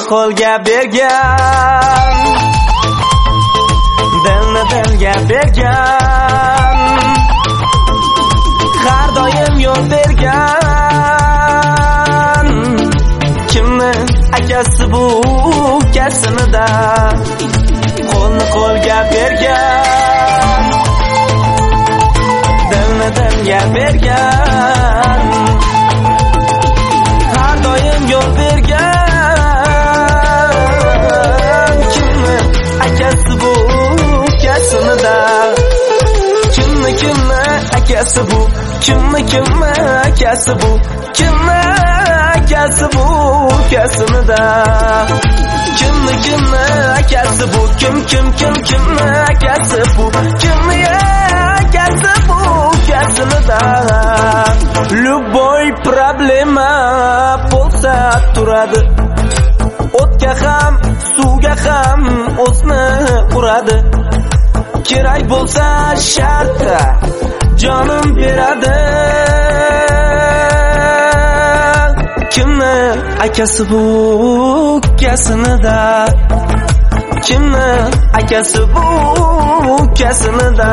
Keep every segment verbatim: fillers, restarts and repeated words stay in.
qo'lga bergan, dilni dilga bergan, har doim yo'l bergan. Kimni akasi bu ukasinida, qo'lni qo'lga bergan, dilni dilga bergan, har doim yo'l bergan. Kimni akasi bu ukasinida, kimni kimni akasi bu, kimni kimni akasi bu, kimni akasi bu ukasinida, kimni kimni akasi bu, kim kim kim kimni akasi bu, kimni akasi bu ukasinida. Любой problema bo'lsa turadi, o'tga ham suvga ham o'sni uradi. Kerak bo'lsa shartta jonim beradi. Kimni akasi bu ukasinida, kimni akasi bu ukasinida.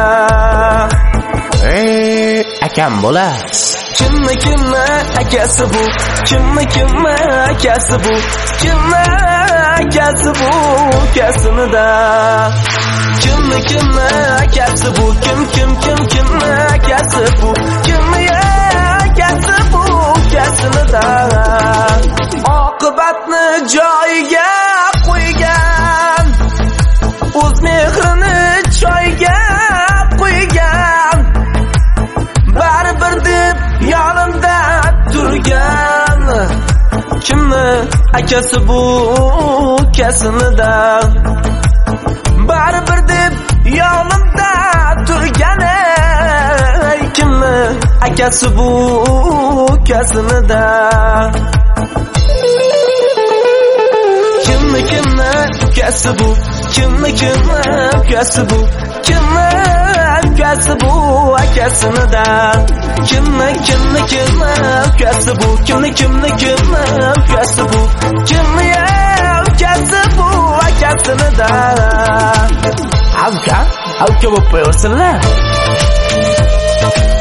Ey akam bo'las. Kimni kimni akasi bu, kimni kimni akasi bu, kimni akasi bu ukasinida, kimni kimni akasi bu, kim kim kim kimni akasi bu, kimni akasi bu ukasinida. Oqibatni joyiga qo'ygan, o'z mehrini joyiga qo'ygan, baribir deb yonimda turgan. Kimni akasi bu ukasinida, baribir deb yonimda turgan. Kimni akasi bu ukasinida, kimni kimni ukasi bu, kimni kimni ukasi bu, kimni ukasi bu akasinida, kimni kimni kimni ukasi bu, kimni kimni kimni ukasi bu, kimni ukasi bu akasinida. Avka, avka bo'lib qo'yaversinlar.